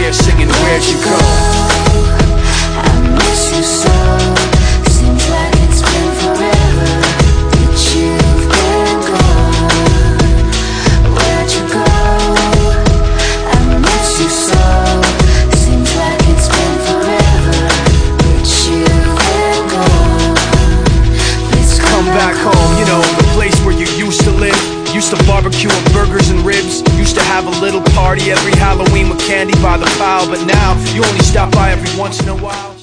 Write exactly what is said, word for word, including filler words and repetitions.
here singing Where'd You Go? I miss you so. Seems like it's been forever that you've been gone. Where'd you go? I miss you so. Seems like it's been forever that you've been gone. Please Come back home, you know, the place where you used to live. Used to barbecue and burgers and ribs. Used to have a little party every Halloween with candy by the pile. But now, you only stop by every once in a while.